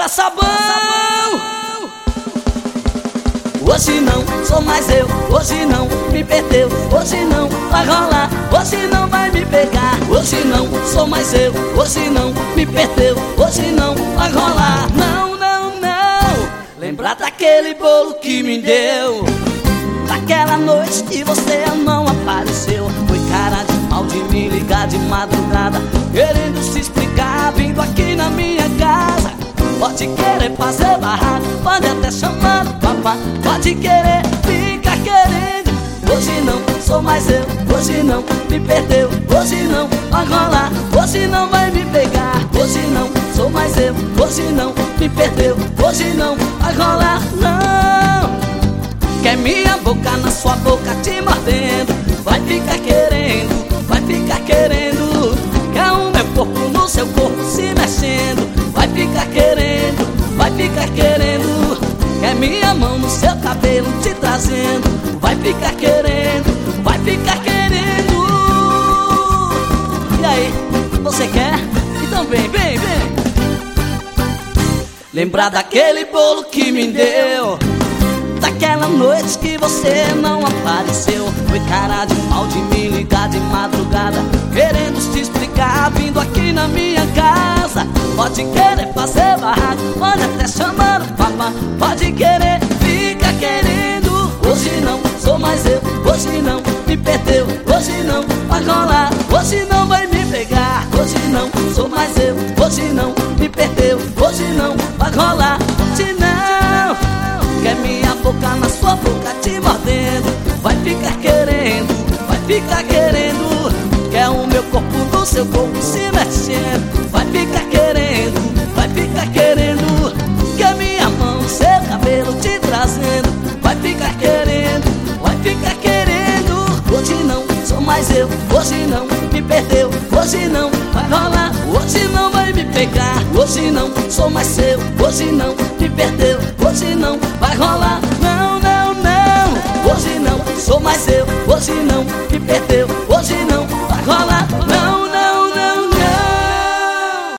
sabão. Hoje não sou mais eu, hoje não me perdeu, hoje não vai rolar, hoje não vai me pegar. Hoje não sou mais eu, hoje não me perdeu, hoje não vai rolar. Não, não, não. Lembrar daquele bolo que me deu, daquela noite que você não apareceu. Foi cara de mal de me ligar de madrugada, querendo se explicar, vindo aqui na minha casa. Pode querer fazer barraco, pode até chamar o papá, pode querer, fica querendo. Hoje não sou mais eu, hoje não me perdeu, hoje não vai rolar, hoje não vai me pegar. Hoje não sou mais eu, hoje não me perdeu, hoje não vai rolar, não. Quer minha boca na sua boca te mordendo, vai ficar querendo, vai ficar querendo. Quer o meu corpo no seu corpo se mexendo, vai ficar querendo, vai ficar querendo. Quer minha mão no seu cabelo te trazendo, vai ficar querendo, vai ficar querendo. E aí, você quer? Então vem, vem, vem. Lembrar daquele bolo que me deu, daquela noite que você não apareceu. Foi cara de mal de me ligar de madrugada, querendo se explicar, vindo aqui na minha casa. Pode querer fazer barraco, pode até chamar o papá, pode querer, fica querendo. Hoje não sou mais eu, hoje não me perdeu, hoje não vai rolar, hoje não vai me pegar. Hoje não sou mais eu, hoje não me perdeu, hoje não vai rolar, hoje não. Quer minha boca na sua boca te mordendo, vai ficar querendo, vai ficar querendo. Quer o meu corpo no seu corpo se mexendo, vai ficar querendo, vai ficar querendo. Quer minha mão no seu cabelo te trazendo, vai ficar querendo, vai ficar querendo. Hoje não sou mais eu, hoje não me perdeu, hoje não vai rolar, hoje não vai me pegar. Hoje não sou mais seu, hoje não me perdeu, hoje não vai rolar. Não, não, não. Hoje não sou mais eu, hoje não me perdeu,